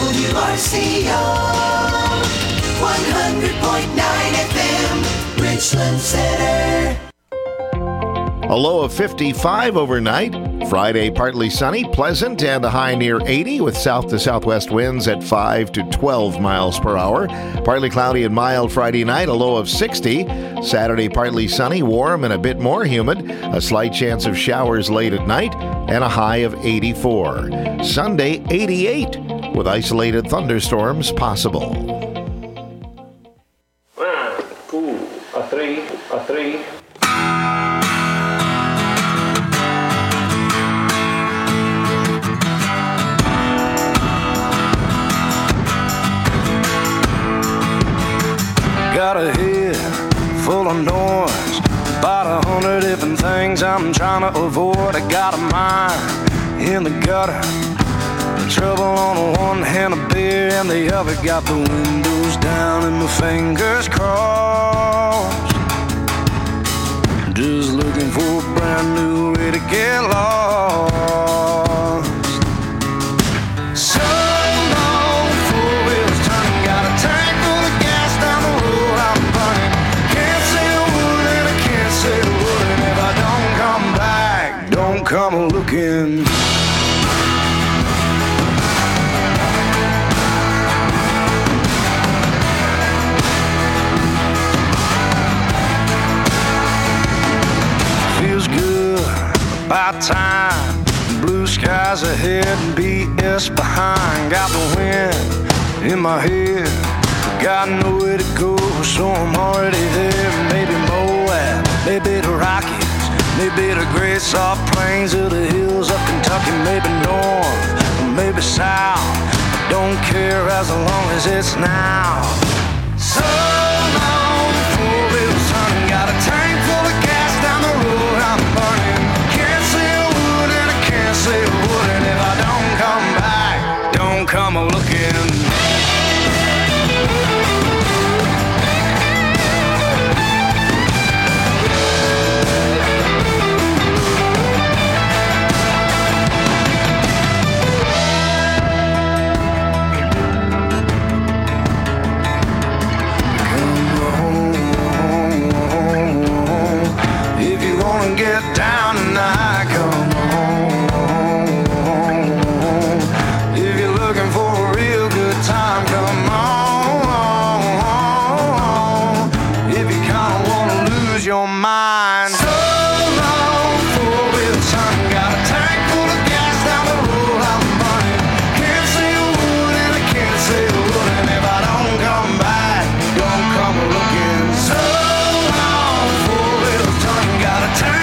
WRCO 100.9 FM, Richland Center. A low of 55 overnight. Friday, partly sunny, pleasant, and a high near 80 with south to southwest winds at 5 to 12 miles per hour. Partly cloudy and mild Friday night, a low of 60. Saturday, partly sunny, warm, and a bit more humid. A slight chance of showers late at night, and a high of 84. Sunday, 88, with isolated thunderstorms possible. 1, 2, 3. Got a head full of noise, about 100 different things I'm trying to avoid. I got a mind in the gutter, trouble on one hand, a beer in the other. Got the windows down and my fingers crossed, just looking for a brand new way to get lost. So long, four wheels turning, got a tank full of gas down the road I'm burning. Can't say a word and I can't say a word, and if I don't come back, don't come looking. Feels good, about time. Blue skies ahead and BS behind. Got the wind in my head, got nowhere to go, so I'm already there. Maybe Moab, maybe the Rockies, maybe the great soft plains of the hills of Kentucky. Maybe north, or maybe south, I don't care as long as it's now. So long, four wheels turning, got a tank full of gas down the road I'm burning. Can't say a word and I can't say a word, and if I don't come back, don't come looking. Get down tonight, come on. If you're looking for a real good time, come on. If you kinda wanna lose your mind, so long, four-wheel son, got a tank full of gas down the road I'm burning. Can't say a word and I can't say a word, and if I don't come back, don't come looking. So long, four-wheel son, got a tank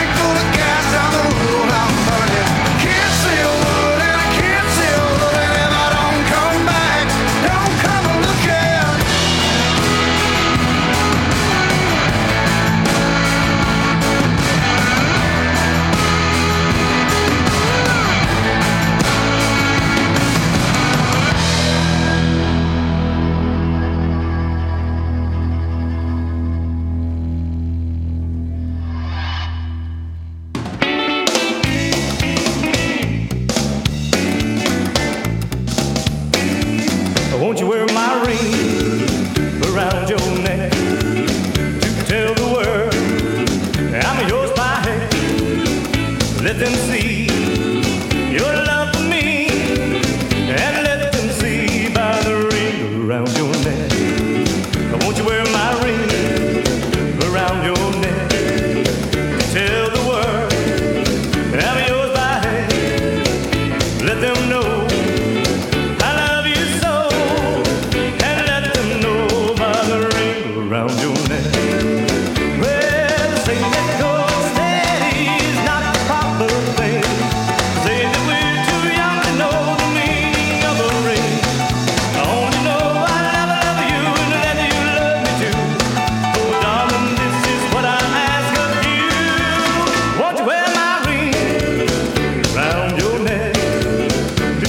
won't you wear my ring around your neck to tell the world I'm yours by head? Let them see your love for me, and let them see by the ring around your neck. Won't you wear my ring around your neck to tell the world I'm yours by head? Let them know around your neck. Well, say let go steady is not the proper thing. Say that we're too young to know the meaning of a ring. I only know I love you and that you love me too. Oh, darling, this is what I ask of you. Won't you wear my ring around your neck to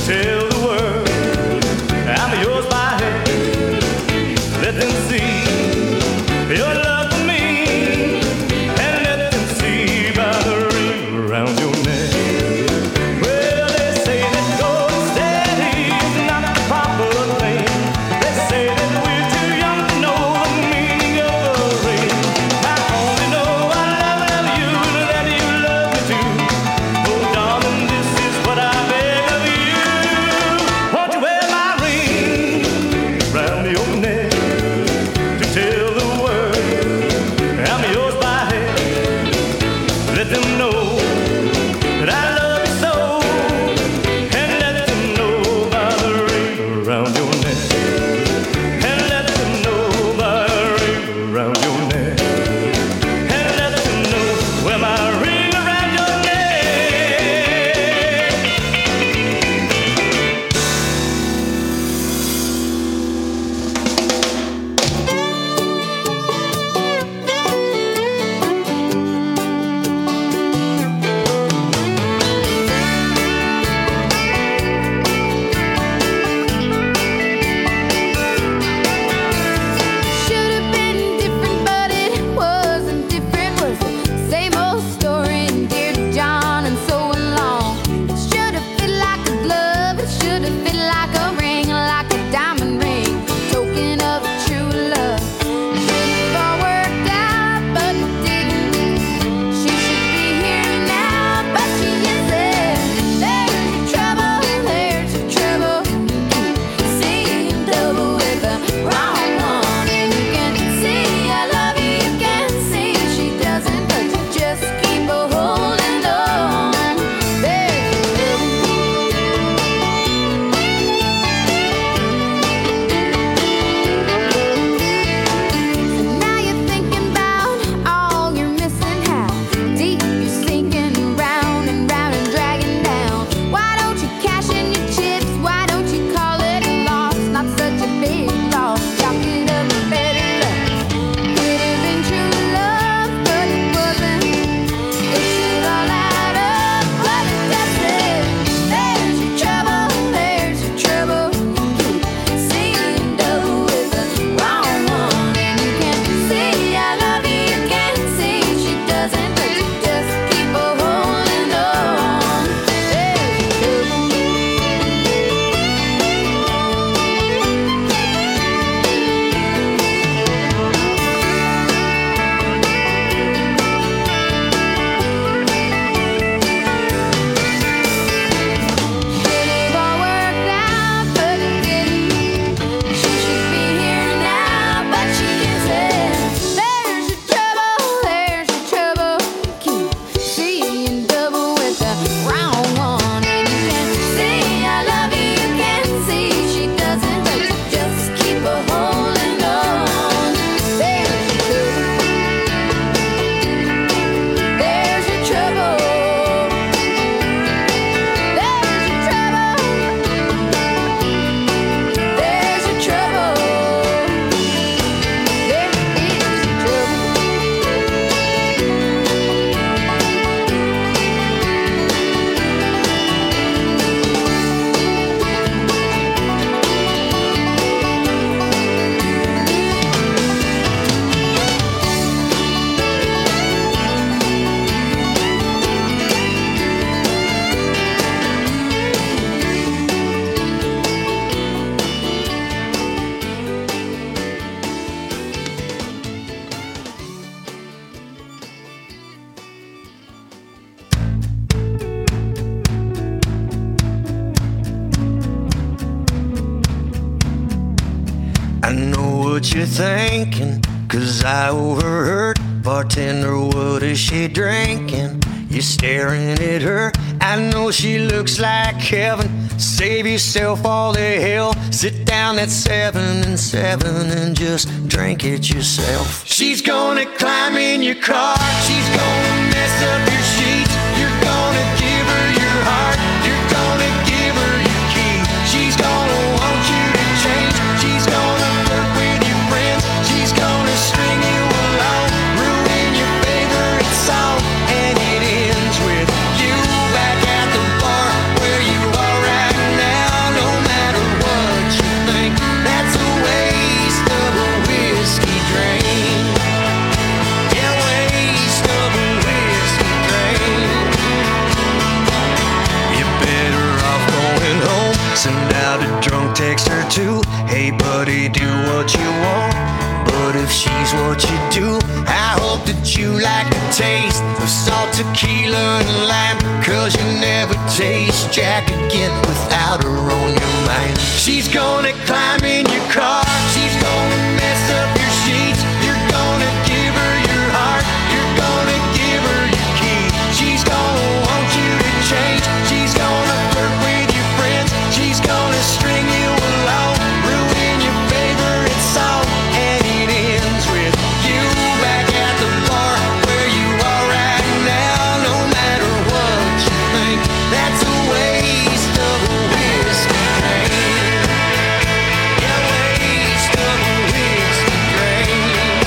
what you're thinking, 'cause I overheard. Bartender, what is she drinking? You're staring at her, I know she looks like heaven. Save yourself all the hell. Sit down at 7 and 7 and just drink it yourself. She's gonna climb in your car. She's gonna mess up your sheets. You're gonna give her your heart. You're gonna give her your key. She's gonna want you to change. She's gonna flirt with your friends. She's gonna string you along, ruin your favorite song, and it ends with you back at the bar where you are right now. No matter what you think, that's a waste of a whiskey drink. Yeah, waste of a whiskey drink. You're better off going home. Send out a drunk text or two. Hey buddy, do what you want. But if she's what you do, I hope that you like the taste of salt, tequila, and lime, 'cause you never taste Jack again without her on your mind. She's gonna climb in your car. She's gonna mess up your sheets. You're gonna give her your heart. You're gonna give her your key. She's gonna want you to change. She's gonna flirt with your friends. She's gonna string you along, ruin your favorite song, and it ends with you back at the bar where you are right now. No matter what you think, that's a waste of a whiskey drink. Yeah, waste of a whiskey drink.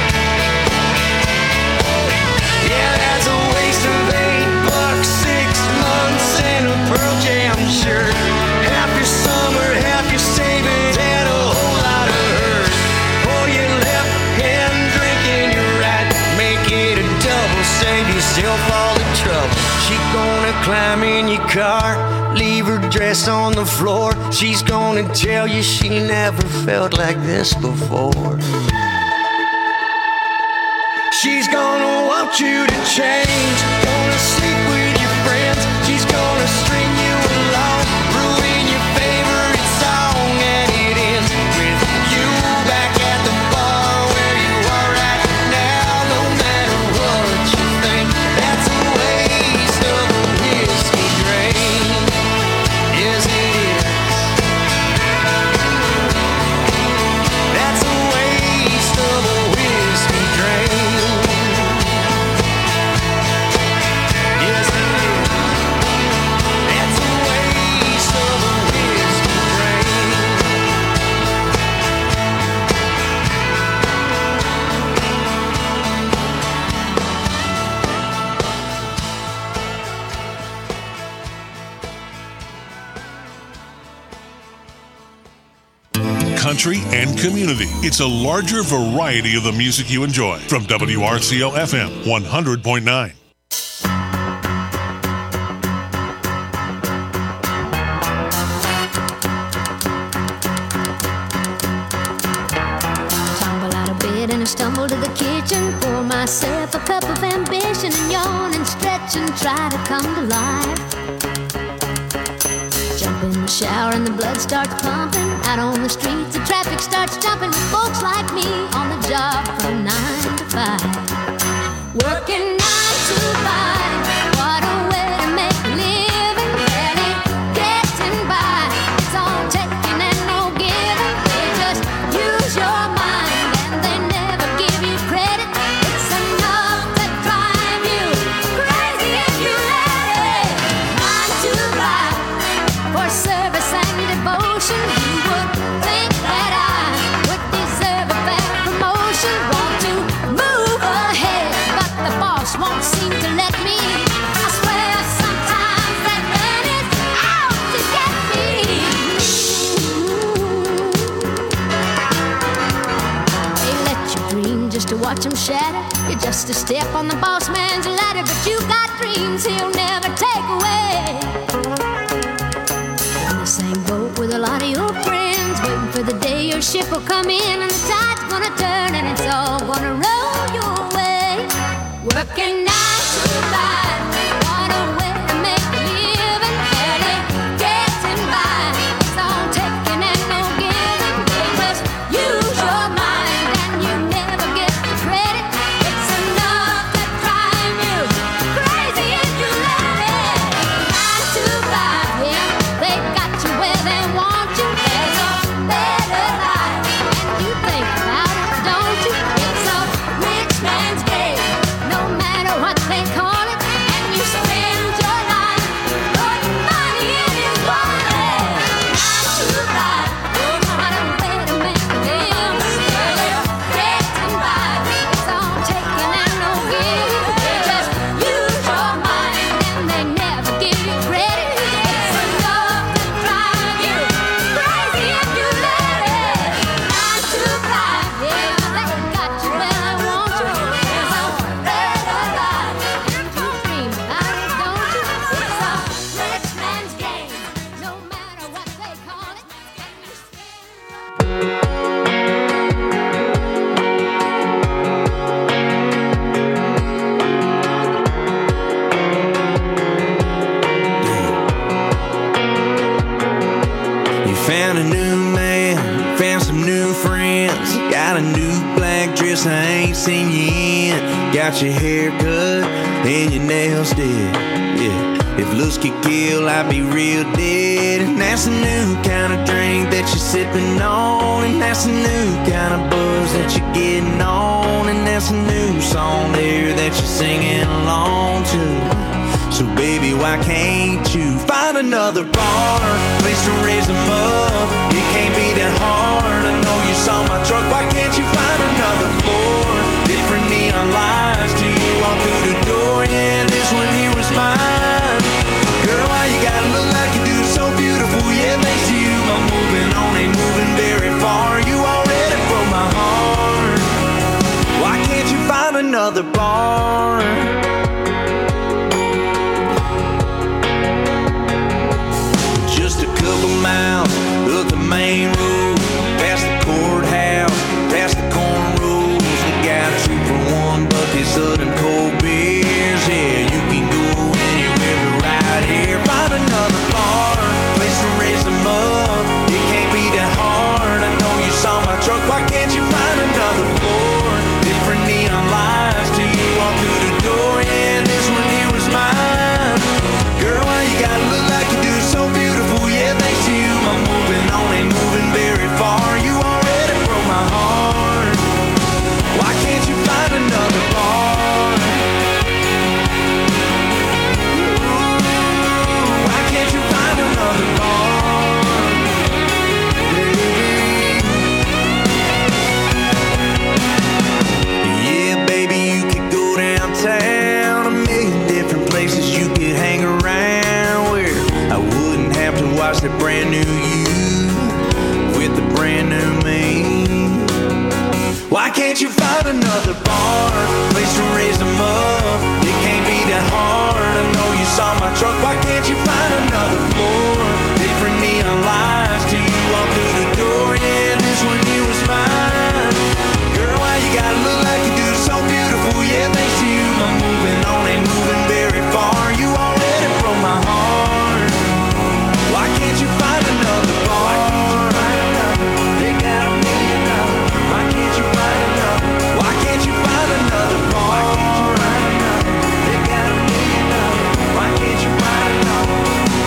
Yeah, that's a waste of $8, 6 months, and a Pearl Jam shirt. Half your summer, half your savings, and a whole lot of hurt. Pour your left hand drink in your right, make it a double, save yourself all the trouble. She gonna climb in your car, leave her dress on the floor. She's gonna tell you she never felt like this before. She's gonna want you to change. Gonna sleep with your friends. She's gonna string you along, ruin your favorite song, and it ends with you back at the bar where you are right now. No matter what you think, that's a waste of a whiskey drink. Yes, it is. That's a waste of a whiskey drink. Yes, it is. That's a waste of a whiskey drink. Country and community. It's a larger variety of the music you enjoy. From WRCO FM 100.9. Tumble out of bed and I stumble to the kitchen, pour myself a cup of ambition and yawn and stretch and try to come to life. Jump in the shower and the blood starts pumping. Out on the streets the traffic starts jumping with folks like me on the job from 9 to 5. Working 9 to 5, what a way to make a living. Barely getting by, it's all taking and no giving. They just use your mind and they never give you credit. It's enough to drive you crazy if you let it. 9 to 5, for service and devotion. You would think that I would deserve a fair promotion. Want to move ahead, but the boss won't seem to let me. I swear sometimes that man is out to get me. They let you dream just to watch him shatter. You're just a step on the boss man's ladder, but you got dreams he'll never take away. In the same boat with a lot of your friends, waiting for the day your ship will come in and the tide's gonna turn and it's all gonna roll your way. Working 9 to 5, what a way to make a living. Barely getting by, it's all taking and no giving. They must use your mind. Found a new man, found some new friends. Got a new black dress I ain't seen you in. Got your hair cut and your nails did. Yeah. If looks could kill, I'd be real dead. And that's a new kind of drink that you're sipping on. And that's a new kind of buzz that you're getting on. And that's a new song there that you're singing along to. So baby, why can't you find another bar, place to raise them up? It can't be that hard. I know you saw my truck. Why can't you find another floor? Different neon lights till you walk through the door. Yeah, this one here was mine. Girl, why you gotta look like you do? So beautiful, yeah, thanks to you. I'm moving on, ain't moving very far. You already broke my heart. Why can't you find another bar? Just a couple miles up the main road, past the courthouse, past the cornrows. We got 2 for $1 buckets of them cold beers. Yeah, you can go anywhere but right here. Find another bar, place to raise them up. It can't be that hard. I know you saw my truck. Why can't you find another floor? Different neon lights till you walk through the door. Yeah, this one here was mine. Girl, why you gotta look like you do? So beautiful, yeah, thanks to you. I'm moving on, ain't moving very far. You already broke my heart. Why can't you find another bar? Why can't you find another bar? Yeah, baby, you could go downtown, a million different places you could hang around, where I wouldn't have to watch the brand new you with the brand new me. Why can't you find another bar, place to raise them up? It can't be that hard. I know you saw my truck. Why can't you find another floor? Different neon lights till you walk through the door. Yeah, this one here was mine. Girl, why you gotta look like you do? So beautiful, yeah, thanks to you. I'm moving on, ain't moving very far. You already broke my heart. Why can't you find another bar? They got $1 million. Why can't you find another? Why can't you find another bar? They got $1 million. Why can't you find another?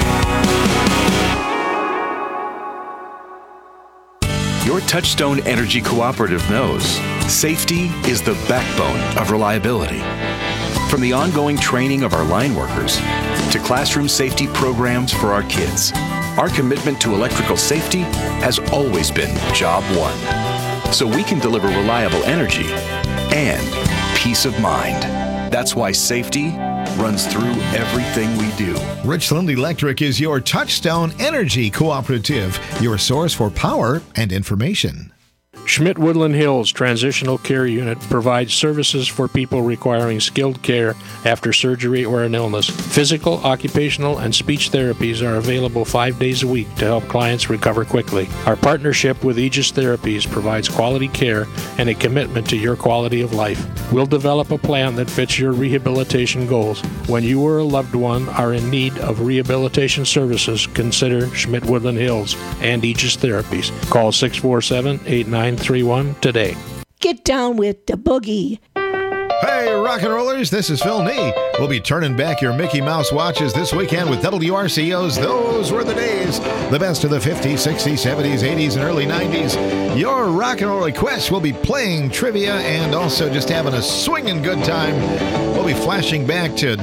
Your Touchstone Energy Cooperative knows safety is the backbone of reliability. From the ongoing training of our line workers to classroom safety programs for our kids, our commitment to electrical safety has always been job one, so we can deliver reliable energy and peace of mind. That's why safety runs through everything we do. Richland Electric is your Touchstone Energy Cooperative, your source for power and information. Schmidt Woodland Hills Transitional Care Unit provides services for people requiring skilled care after surgery or an illness. Physical, occupational, and speech therapies are available 5 days a week to help clients recover quickly. Our partnership with Aegis Therapies provides quality care and a commitment to your quality of life. We'll develop a plan that fits your rehabilitation goals. When you or a loved one are in need of rehabilitation services, consider Schmidt Woodland Hills and Aegis Therapies. Call 647-8931 today. Get down with the boogie. Hey, rock and rollers, this is Phil Nee. We'll be turning back your Mickey Mouse watches this weekend with WRCO's Those Were the Days. The best of the 50s, 60s, 70s, 80s, and early 90s. Your rock and roll requests will be playing trivia and also just having a swinging good time. We'll be flashing back to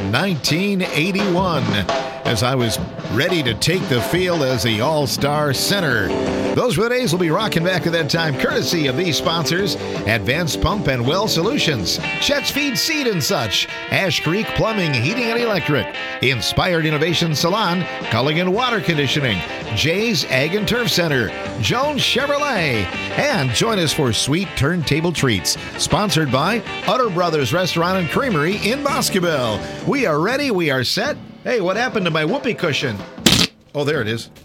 1981 as I was ready to take the field as the All-Star Center. Those Were the Days will be rocking back at that time, courtesy of these sponsors: Advanced Pump and Well Solutions, Chet's Feed Seed and Such, Ash Creek Plumbing, Heating and Electric, Inspired Innovation Salon, Culligan Water Conditioning, Jay's Ag and Turf Center, Jones Chevrolet, and join us for Sweet Turntable Treats, sponsored by Utter Brothers Restaurant and Creamery in Boscobel. We are ready, we are set. Hey, what happened to my whoopee cushion? Oh, there it is.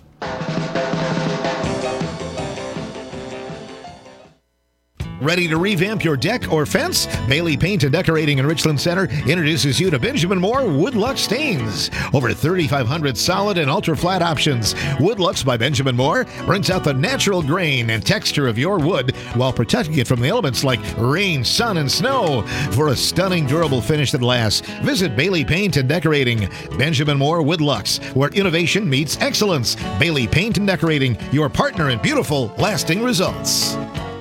Ready to revamp your deck or fence? Bailey Paint and Decorating in Richland Center introduces you to Benjamin Moore Woodlux Stains. Over 3,500 solid and ultra-flat options. Woodlux by Benjamin Moore brings out the natural grain and texture of your wood while protecting it from the elements like rain, sun, and snow. For a stunning, durable finish that lasts, visit Bailey Paint and Decorating. Benjamin Moore Woodlux, where innovation meets excellence. Bailey Paint and Decorating, your partner in beautiful, lasting results.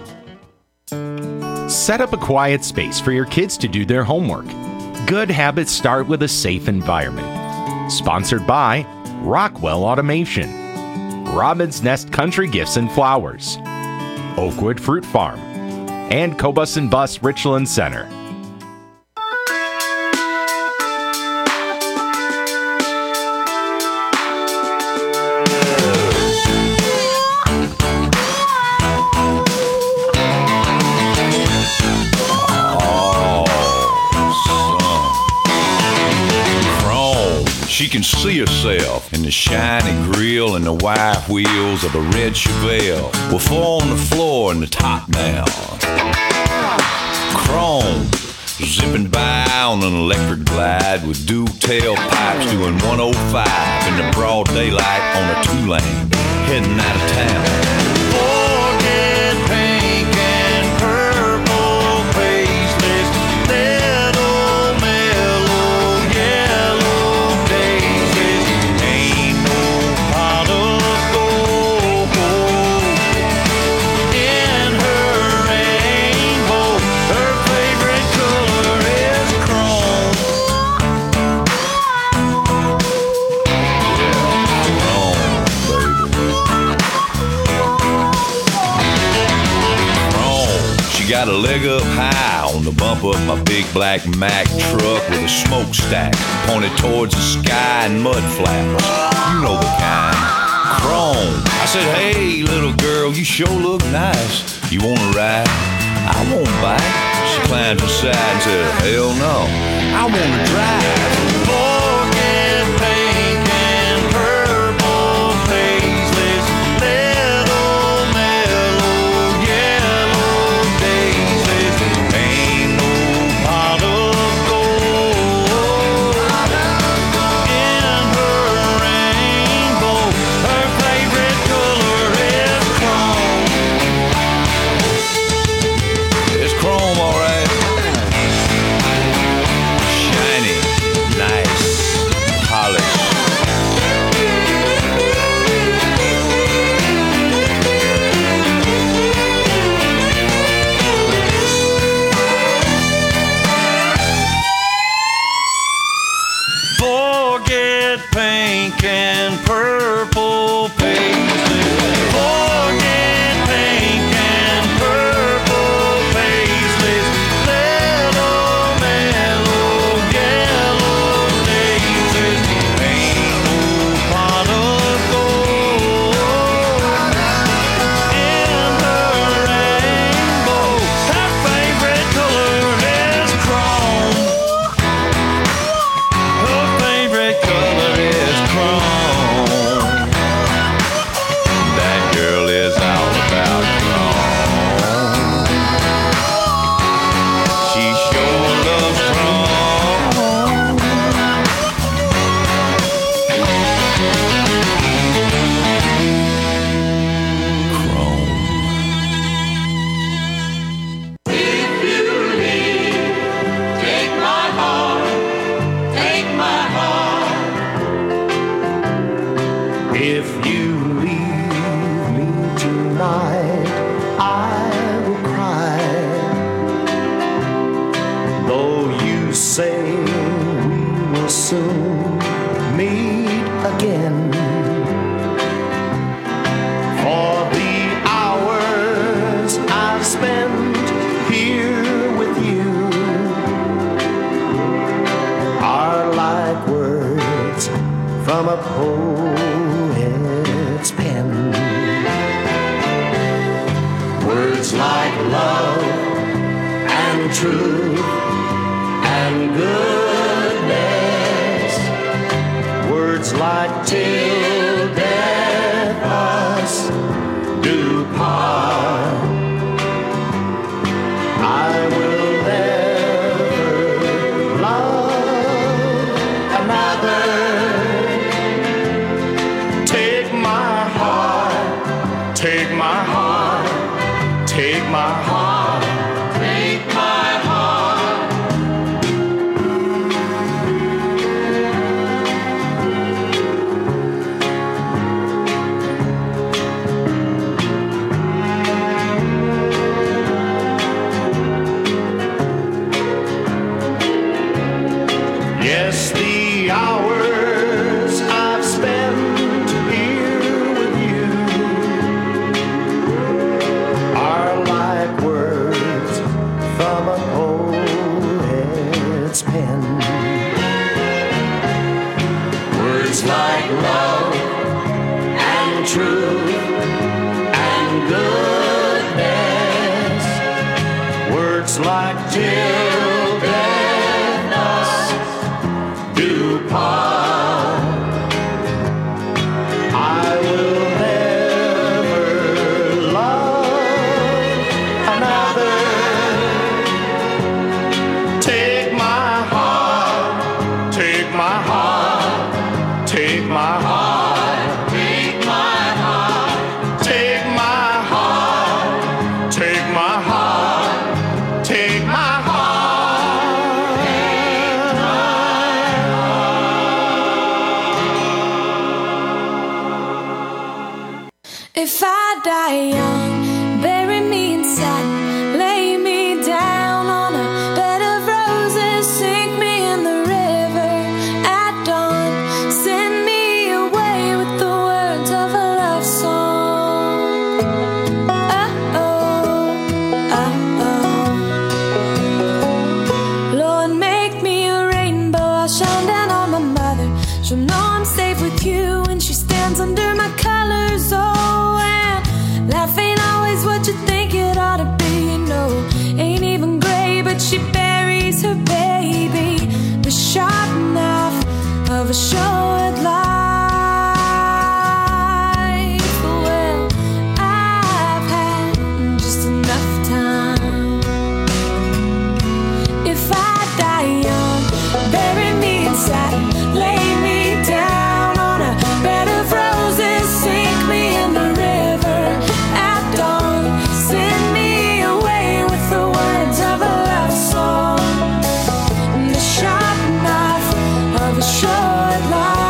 Set up a quiet space for your kids to do their homework. Good habits start with a safe environment. Sponsored by Rockwell Automation, Robin's Nest Country Gifts and Flowers, Oakwood Fruit Farm, and Cobus and Bus Richland Center. She can see herself in the shiny grille and the white wheels of a red Chevelle with four on the floor and the top down. Chrome zipping by on an electric glide with dual tailpipes doing 105 in the broad daylight on a 2-lane heading out of town. Forget pink and purple faceless, little mellow yellow daisies. Ain't no pot of gold in her rainbow. Her favorite color is chrome. She got a leg up high on the bumper of my big black Mack truck with a smokestack pointed towards the sky and mud flaps. You know the kind. Chrome. I said, hey, little girl, you sure look nice. You wanna ride? I won't bite. She climbs inside and said, hell no, I wanna drive. Forget pink and purple faceless, little mellow yellow daisies. Ain't no pot of gold in her rainbow. Her favorite color is chrome. It's chrome, all right. Shiny, nice, polished. Forget pink and purple paisley. Forget pink and purple paisleys. Little mellow yellow daisies. Ain't no pot of gold in her rainbow. Her favorite color is chrome. Her favorite color is chrome. That girl is all about chrome. She sure loves chrome. Take my heart, take my heart. If you leave me tonight, I will cry. Though you say we will soon meet again. For the hours I've spent here with you are like words from a poet's pen. Words like love and truth and goodness. Words like till death us do part. my heart, take my heart, Take my heart. Yes, the hours I've spent here with you are like words from a poet's pen. Words like love and truth and goodness. Words like till death us do part. I will never love another. Take my heart, take my heart, take my heart, Take my heart. take my heart, take my heart, take my If I die young, bury me in satin, lay me down on a bed of roses, sink me in the river at dawn, send me away with the words of a love song. Lord, make me a rainbow, I'll shine down on my mother. She'll know I'm safe with you when she stands under my colors. Oh, and life ain't always what you think it ought to be. You know, ain't even gray, but she buries her baby. The sharp knife of a short life. Well, I've had just enough time. If I die young, bury me in satin, lay me down on a bed of roses, sink me in the river at dawn, send me away with the words of a love song. The sharp knife of a short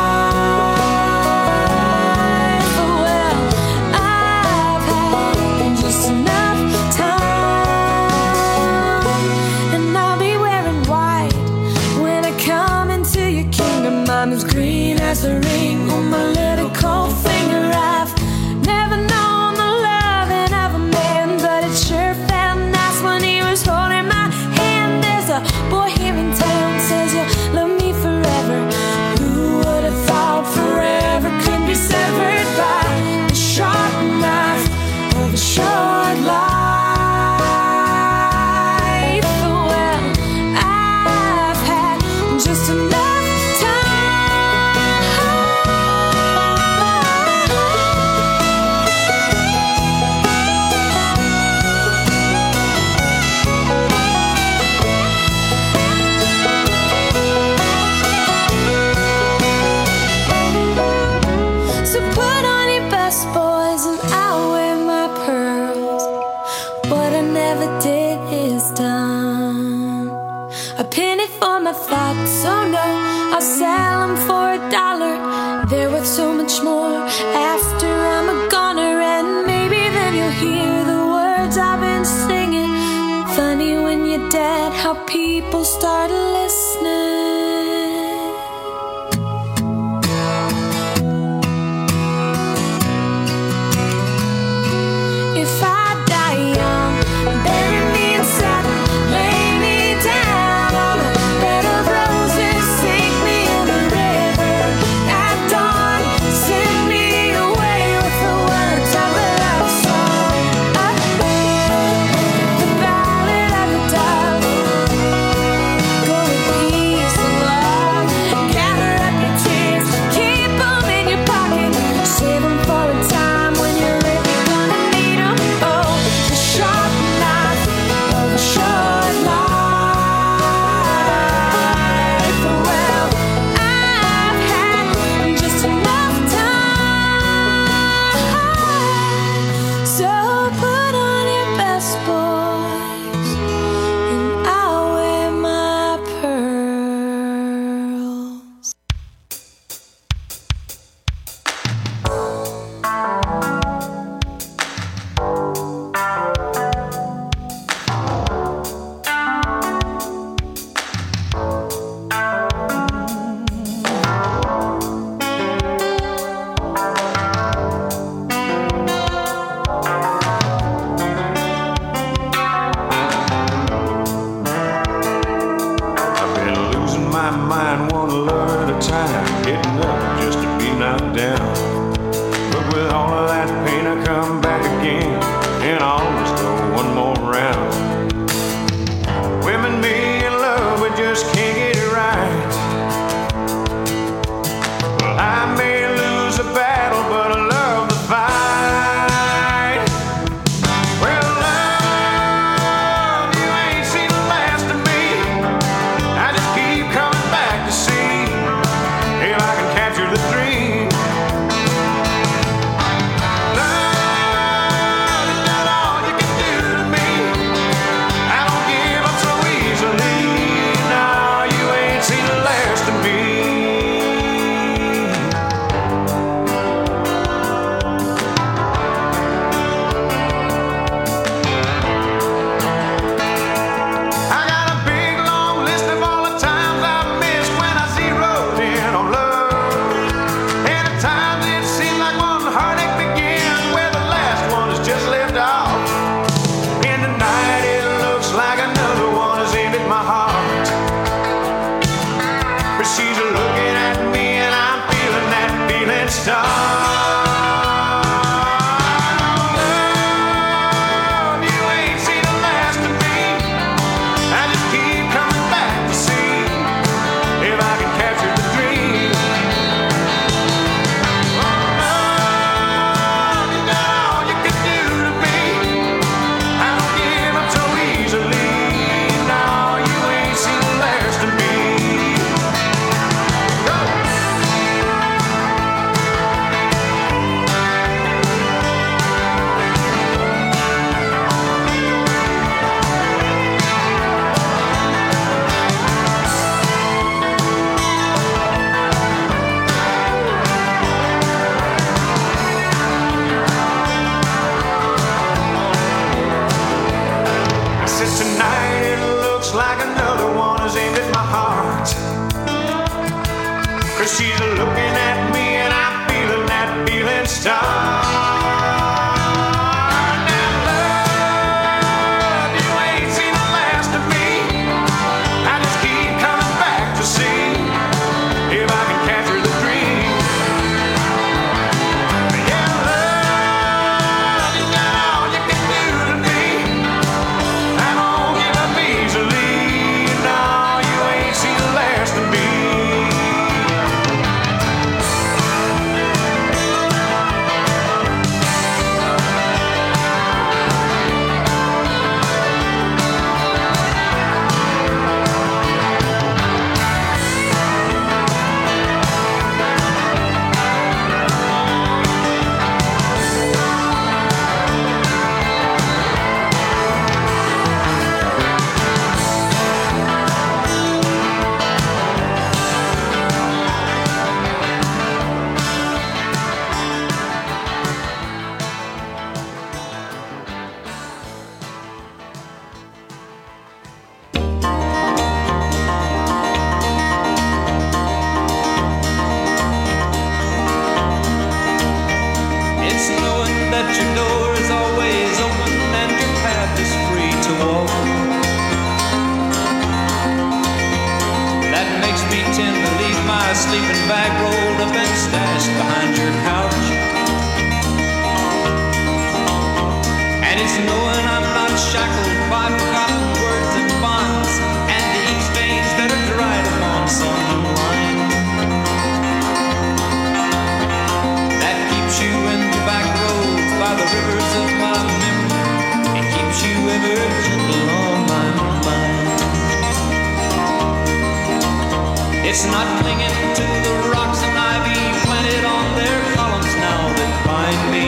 life. Well, I've had just enough time, and I'll be wearing white when I come into your kingdom. I'm as green as the ring on my little cold finger. I've never known the loving of a man, but it sure felt nice when he was holding my hand. There's a boy here in town says you'll love me forever. Who would have thought forever could be severed by the sharp knife of a short life? Well, I've had just enough time. So put on your best boys and I'll wear my pearls. What I never did is done. A penny for my thoughts, oh no, I'll sell them for $1. They're worth so much more after I'm a goner, and maybe then you'll hear the words I've been singing. Funny when you're dead, how people start listening. If I die young, bury me in satin, lay me down on a bed of roses, sink me in the river at dawn, send me away with the words of a love song. The ballad of a dove, go in peace. star. Now, love, you ain't seen the last of me. I just keep coming back to see if I can capture the dream. Yeah, love, you got all you can do to me. I won't give up easily. No, you ain't seen the last of me. It's knowing that your door is always open and your path is free to walk. That makes me tend to leave my sleeping bag rolled up and stashed behind your couch. And it's knowing I'm not shackled by forgotten words and bonds and the ink stains that are dried upon some line. That keeps you in the back roads by the rivers of my memory. It keeps you ever gentle on my mind. It's not clinging to the rocks and ivy planted on their columns now that bind me,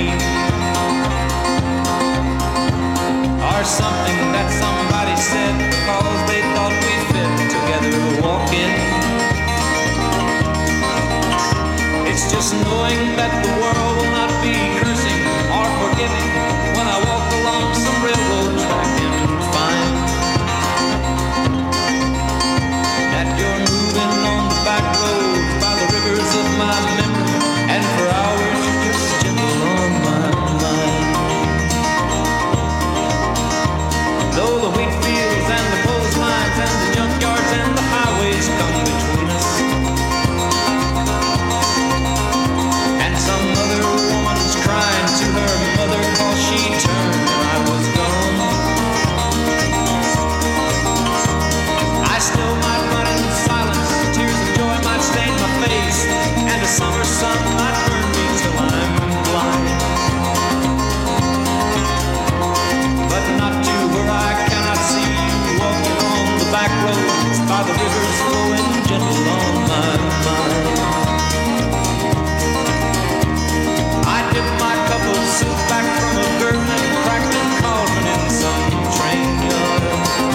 or something that somebody said because they thought we fit together to walk in. It's just knowing that the world will not be cursing or forgiving when I walk along some railroad track and find that you're moving on the back roads by the rivers of my memory, and for hours you're just gentle on my mind. Though the wheat fields and the clotheslines and the junkyards and the highways come between us, and some other woman's crying to her mother 'cause she turned and I was gone, I still might run in silence. Tears of joy might stain my face, and a summer sun might burn me till I'm blind. But not to where I cannot see you walking on the back roads by the rivers flowing gentle on my mind. I dipped my cup of soup back from a gurgling, crackling cauldron in some train yard.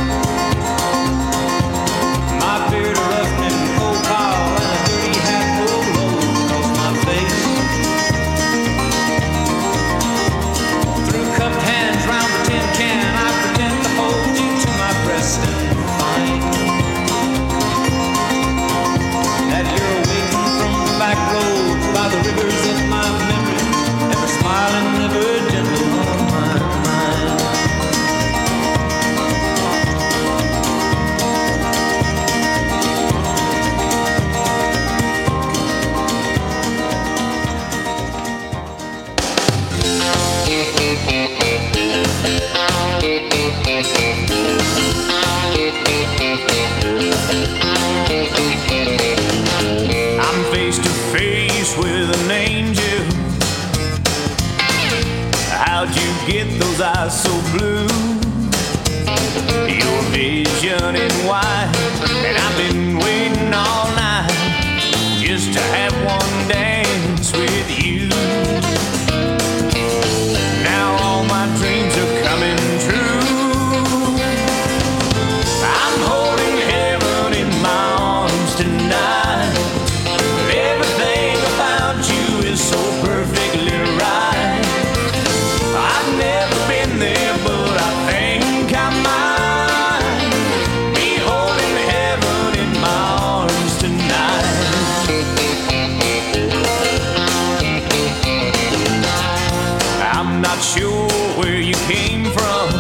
My beard a rough and coal pile and a dirty hat pulled low across my face. Through cupped hands round the tin can, I pretend to hold you to my breast and find that you're waiting from the back roads by the rivers of my memory, ever smiling, ever gentle on my mind. I'm face to face with an angel. How'd you get those eyes so blue? Your vision in white, and I've been waiting all night just to have one dance with you. Now all my dreams are coming true. I'm holding heaven in my arms tonight. Everything about you is so perfectly right. I've never been there, but I think I might be holding heaven in my arms tonight. not sure where you came from,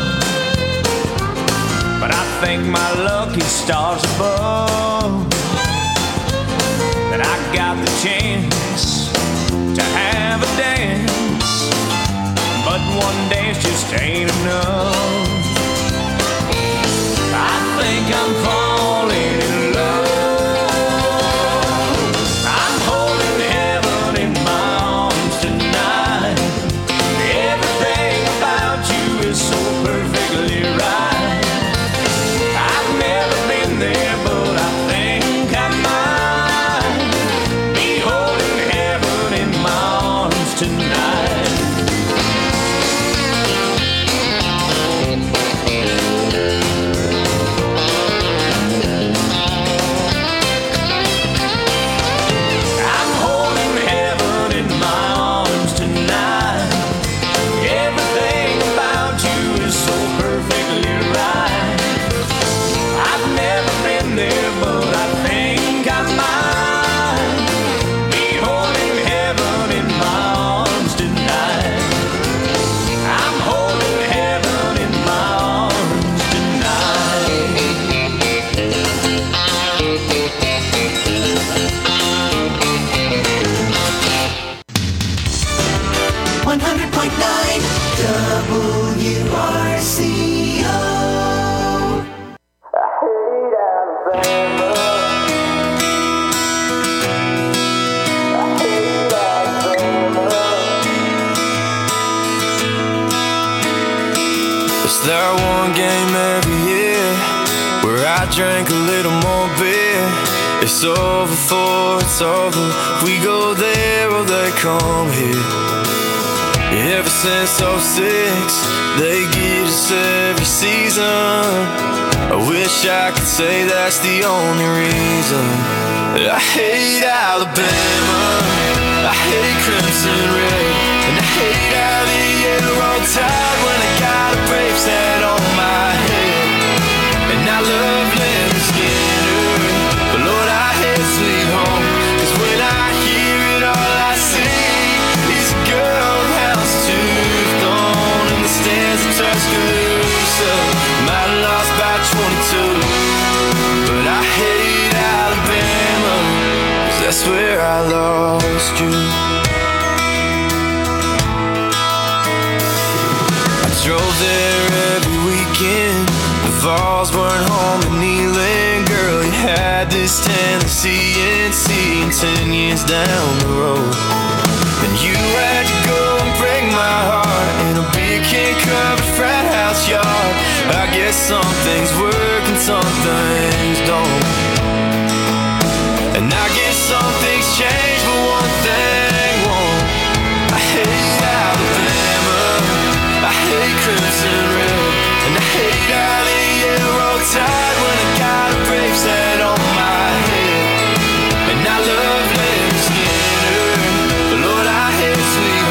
but I thank my lucky stars above that I got the chance to have a dance. But one dance just ain't enough. I think I'm falling in love. I'm holding heaven in my arms tonight. Everything about you is so perfectly right. I've never been there, but I think I might be holding heaven in my arms tonight. I'm holding heaven in my arms tonight. Everything about you is so perfectly right. I've never been there, but I think I might be holding heaven in my arms tonight. I'm holding heaven in my arms tonight. 100.9 WRCO. Is there one game every year where I drink a little more beer? It's over for it's over. We go there or they come here. Ever since 06, they get us every season. I wish I could say that's the only reason. I hate Alabama, I hate Crimson Red, and I hate how the yellow tide when I got a Braves hat on my head. And I love Leonard Skinner, but Lord, I hate Sweet Home. 'Cause when I hear it, all I see is a girl with house tooth gone in the stands of Tuscaloosa. Might have lost by 22, but I hate Alabama, 'cause that's where I lost you. I drove there every weekend. The Vols weren't home and kneeling. Girl, you had this tendency in seeing 10 years down the road. And you had to go and break my heart in a big can-covered frat house yard. I guess some things work and some things don't. And I guess some things change, but one thing won't. I hate Alabama, I hate Crimson Red, and I hate how the yellow tide when I got a Braves hat on my head. And I love Leonard Skinner, but Lord, I hate Sweet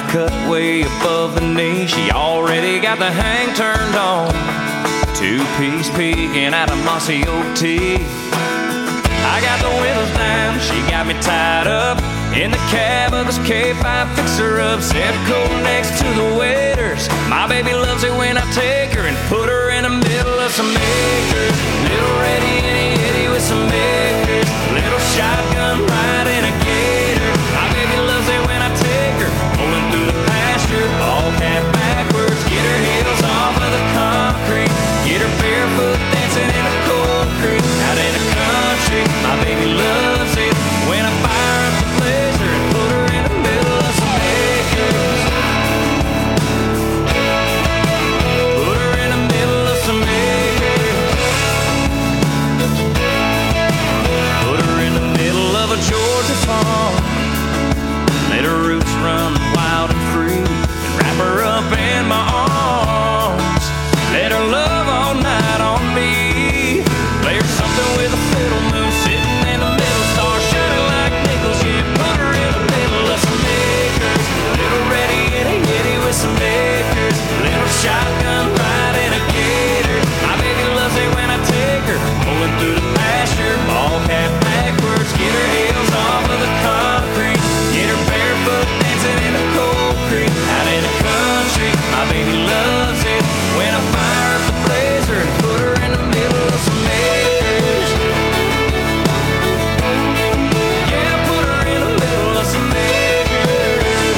knife cut way above the knee. She already got the hang turned on. Two-piece peeking out of mossy oak tea. I got the windows down, she got me tied up in the cab of this K5 fixer-up. Set cold next to the waiters. My baby loves it when I take her and put her in the middle of some acres. Little ready itty with some acres. Little shotgun ride in a gator. My baby loves it when I take her pulling through the pasture, ball cap backwards. Get her heels off of the concrete. Get her barefoot dancing in the cold creek. Out in the country, my baby loves it when I fire up the blazer and put her in the middle of some acres. Put her in the middle of some acres. Put her in the middle of a Georgia farm. Let her roots run wild and free and wrap her up in my arms. Let her love all night on me. Play her something with a fiddle, moon sitting in the middle, stars shining like nickels. Yeah, put her in the middle of some acres. Little ready itty with some acres. Little shotgun ride in a gator. My baby loves it when I take her pulling through the pasture, ball cap backwards. Get her heels off of the concrete. Get her barefoot dancing in the cold creek. Out in the country, my baby loves it when I fire up the blazer and put her in the middle of some acres. Yeah, put her in the middle of some acres.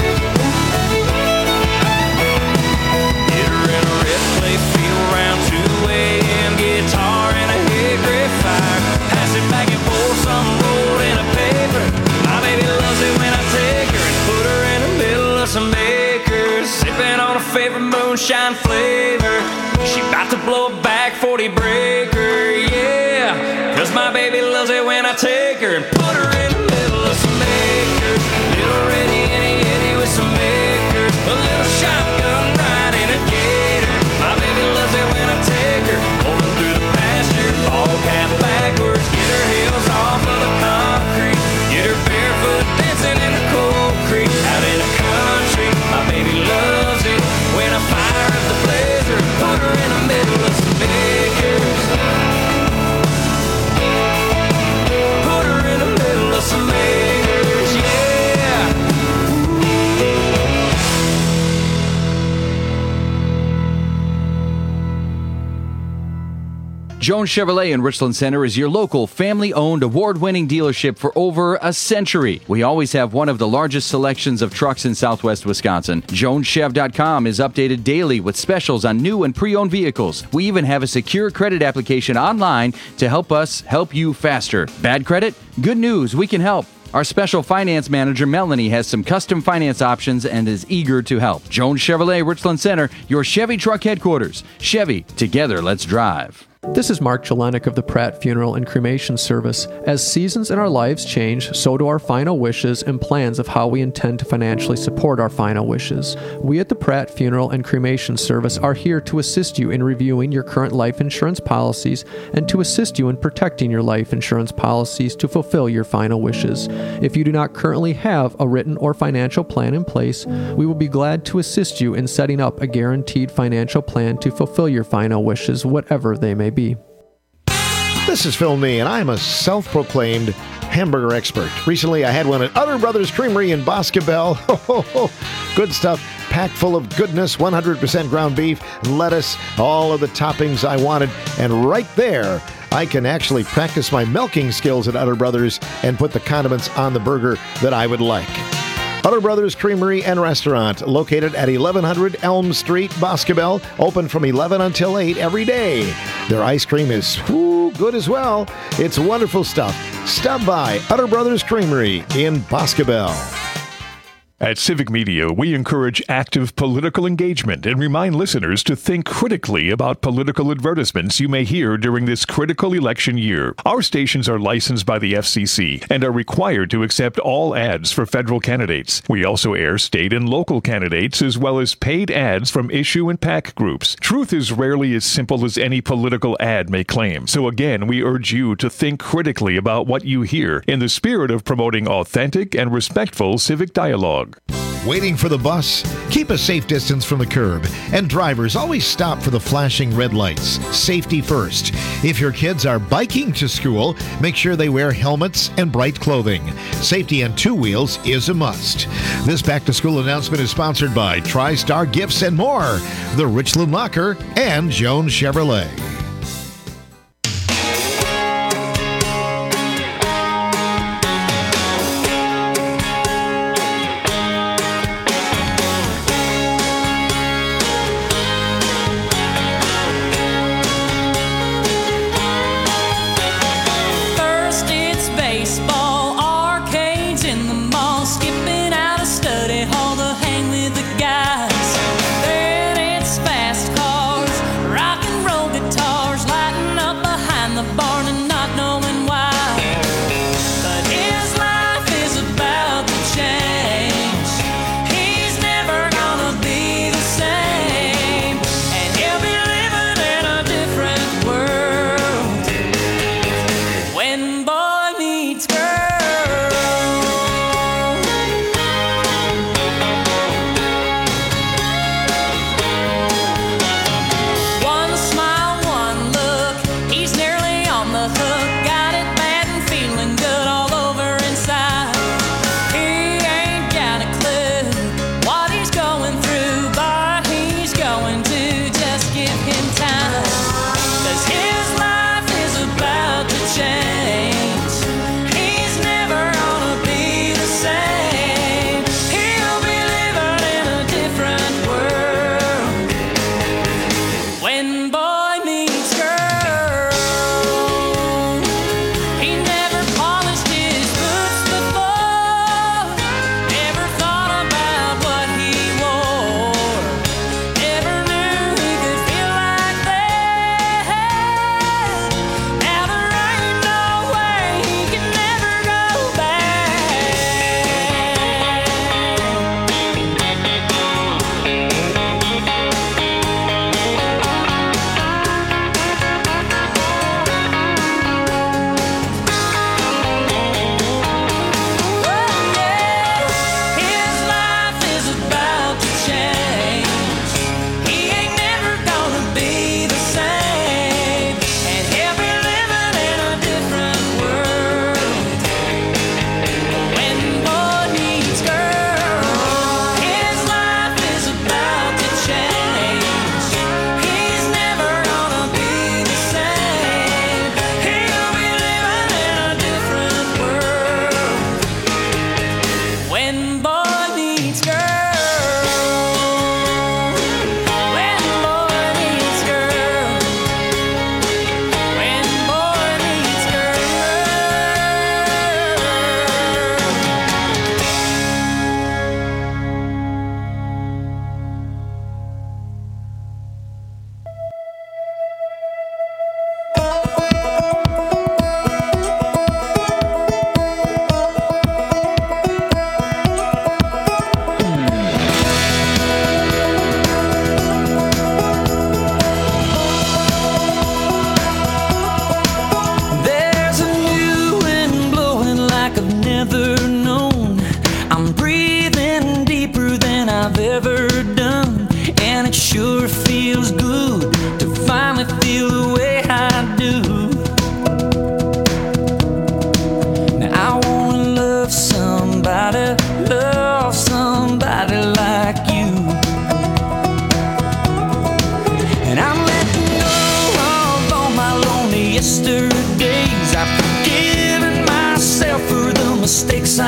Get her in a red clay field around 2 a.m. Guitar and a hickory fire. Pass it back and forth, some rolled in a paper. My baby loves it when I take her and put her in the middle of some acres. Sipping on a favorite moonshine flavor. She about to blow a back 40 breaker, yeah. Cause my baby loves it when I take her and put her in the middle of some acres. Little ready itty with some acres. A little shotgun ride in a gator. My baby loves it when I take her pulling through the pasture, ball cap backwards. Get her heels off of the concrete. Get her barefoot dancing in the cold creek. Out in the country, my baby loves it when I fire up the blazer and put her in the middle of some acres. Put her in the middle of some acres, yeah. Jones Chevrolet in Richland Center is your local family-owned, award-winning dealership for over a century. We always have one of the largest selections of trucks in southwest Wisconsin. JonesChev.com is updated daily with specials on new and pre-owned vehicles. We even have a secure credit application online to help us help you faster. Bad credit? Good news, we can help. Our special finance manager, Melanie, has some custom finance options and is eager to help. Jones Chevrolet, Richland Center, your Chevy truck headquarters. Chevy, together, let's drive. This is Mark Jelinek of the Pratt Funeral and Cremation Service. As seasons in our lives change, so do our final wishes and plans of how we intend to financially support our final wishes. We at the Pratt Funeral and Cremation Service are here to assist you in reviewing your current life insurance policies and to assist you in protecting your life insurance policies to fulfill your final wishes. If you do not currently have a written or financial plan in place, we will be glad to assist you in setting up a guaranteed financial plan to fulfill your final wishes, whatever they may be. This is Phil Nee, and I'm a self-proclaimed hamburger expert. Recently, I had one at Utter Brothers Creamery in Boscobel. Good stuff, packed full of goodness, 100% ground beef, lettuce, all of the toppings I wanted. And right there, I can actually practice my milking skills at Utter Brothers and put the condiments on the burger that I would like. Utter Brothers Creamery and Restaurant, located at 1100 Elm Street, Boscobel, open from 11 until 8 every day. Their ice cream is good as well. It's wonderful stuff. Stop by Utter Brothers Creamery in Boscobel. At Civic Media, we encourage active political engagement and remind listeners to think critically about political advertisements you may hear during this critical election year. Our stations are licensed by the FCC and are required to accept all ads for federal candidates. We also air state and local candidates as well as paid ads from issue and PAC groups. Truth is rarely as simple as any political ad may claim. So again, we urge you to think critically about what you hear in the spirit of promoting authentic and respectful civic dialogue. Waiting for the bus? Keep a safe distance from the curb. And drivers, always stop for the flashing red lights. Safety first. If your kids are biking to school, make sure they wear helmets and bright clothing. Safety on two wheels is a must. This back-to-school announcement is sponsored by TriStar Gifts and more, the Richland Locker, and Jones Chevrolet. Yesterdays, I've forgiven myself for the mistakes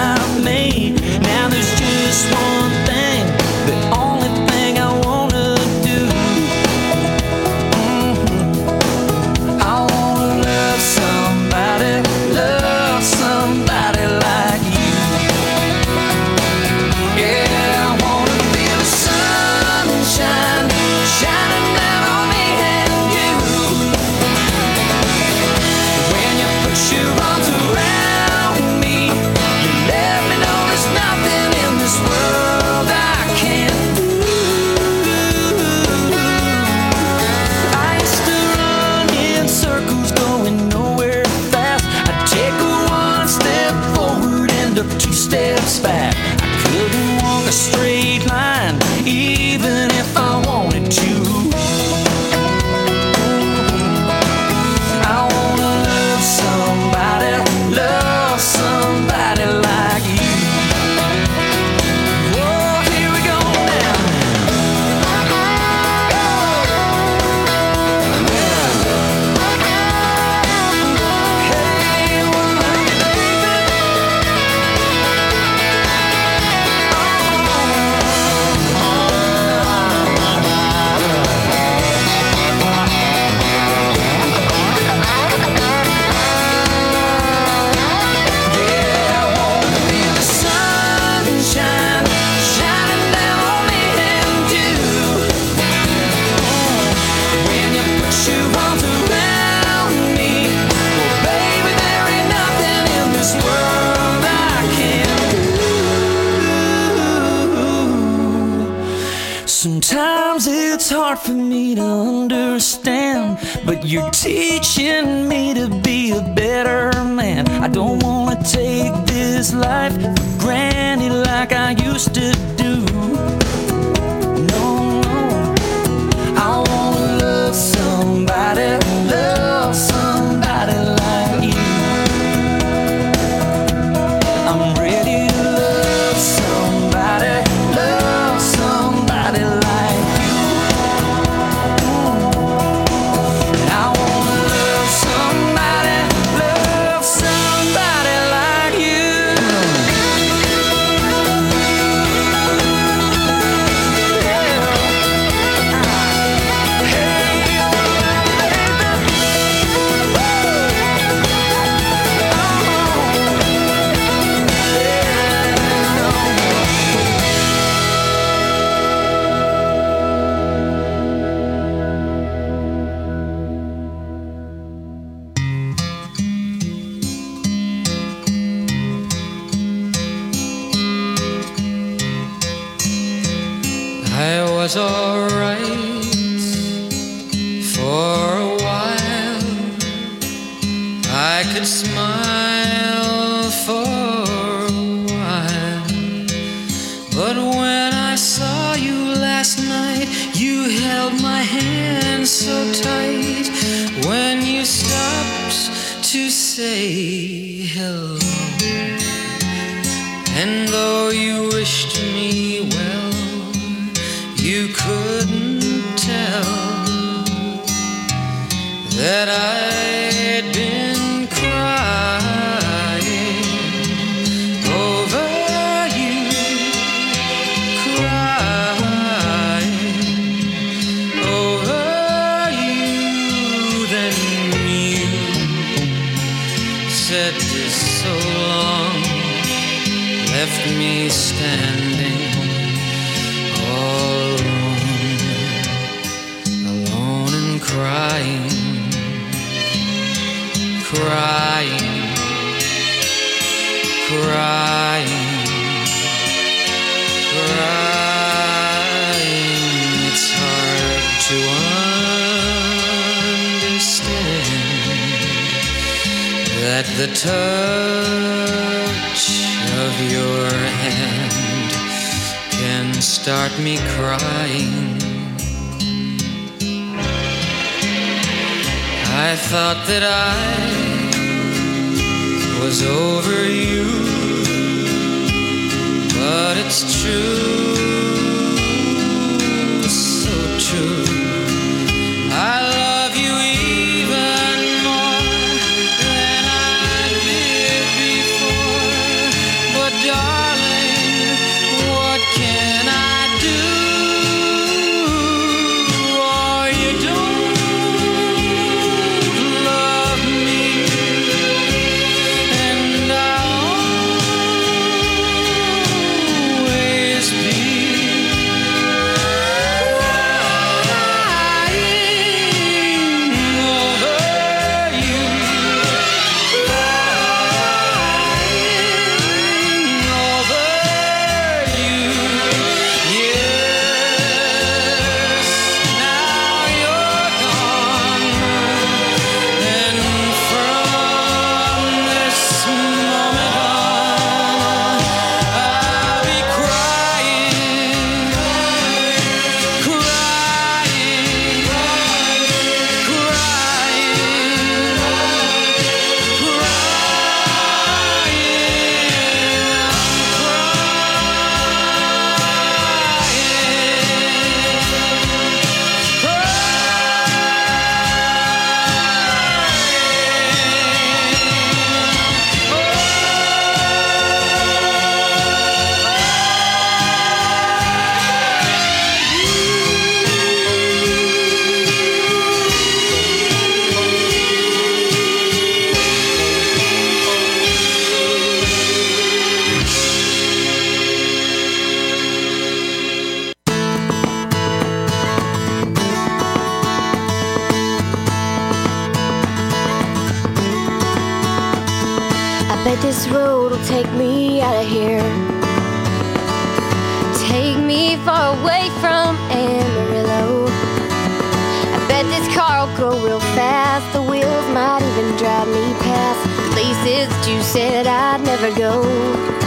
hard for me to understand, but you're teaching me to be a better man. I don't wanna take this life for granted like I used to do. No, no, I wanna love somebody like you. I'm ready to love somebody like you. I wanna love somebody like you. I was alright for a while. I could smile for a while. But when I saw you last night, you held my hand so tight. When you stopped to say hello, and though you wished me well, you couldn't tell that I'd been crying over you, crying over you. Then you said this so long, left me standing all alone and crying, crying, crying, crying. It's hard to understand that the touch of your hand can start me crying. I thought that I was over you, but it's true, so true. I love you even more than I did before, but darling, what can I do? Oh, you don't love me, and I'll always be bet this road will take me out of here. Take me far away from Amarillo. grow real fast. The wheels might even drive me past places that you said I'd never go.